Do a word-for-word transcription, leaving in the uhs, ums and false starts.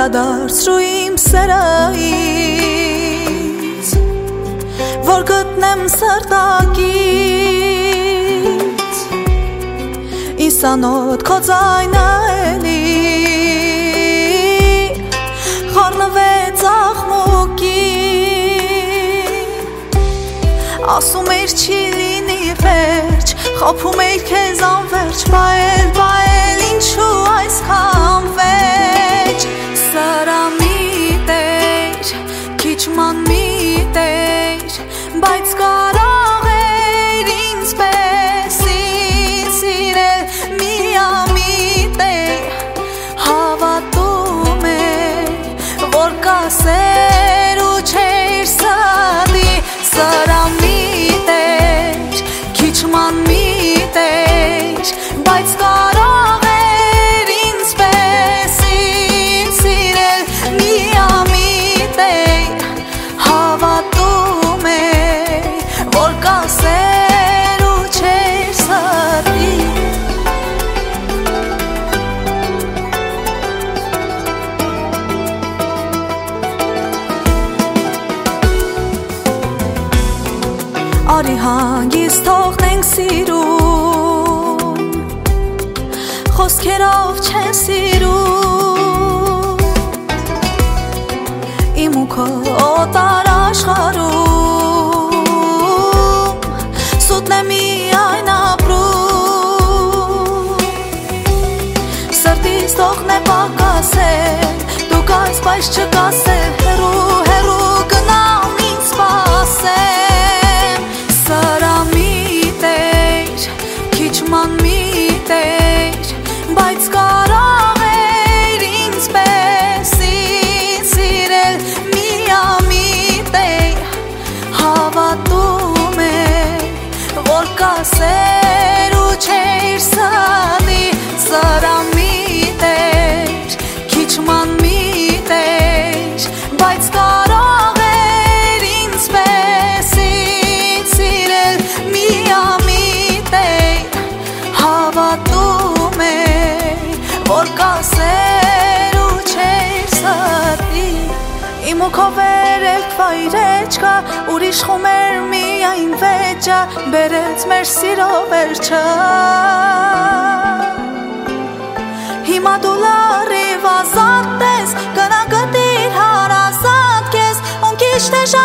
վերադարձրու իմ սերայից, որ գտնեմ սրտակից իսանոտ քո ձայնը էլի խառնվեց աղմուկին, ասում էիր չի լինի վերջ, խաբում էիր քեզ անվերջ, բայել, բայել ինչու այսքան վեճ, սրա միտեր, քիչ ման միտեր, բայց կարող էր ինձպես ինձ սիրել միամիտ է, հավատում է, որ կասեր ու չէր սադի, սրա միտեր, քիչ ման միտեր, բայց կարող էր ինձպես ինձ սիրել միամիտ է, հավատում է, որ կասեր ու չէր սադի Արի հանգիստ թողնենք սիրում, խոսքերով չեն սիրում, իմ ու քո օտար աշխարհում, սուտն է միայն ապրում, սրտիս թողն է պակասել, դուք այս բայց չկասել, հեռու, հեռու գնամ ինձ սպասեմ, սրա միտեր, քիչ ման միտեր, բայց կարող էր ինձպես ինձ սիրել միամիտ է, հավատում է, որ կասեր ու չէր սադի, սրա միտեր, քիչ ման միտեր, բայց կարող էր ինձպես ինձ սիրել միամիտ է, հավատում է, որ կասեր ու չէր սադի Իմ ու քո վերելք վայրեջկա, ուրիշ խումեր միայն վեճա, բերեց մեր սիրո վերջը Հիմա դու լարիվ ազատ ես, գնա գտիր հարազատ կեզ, ոնք իշտ է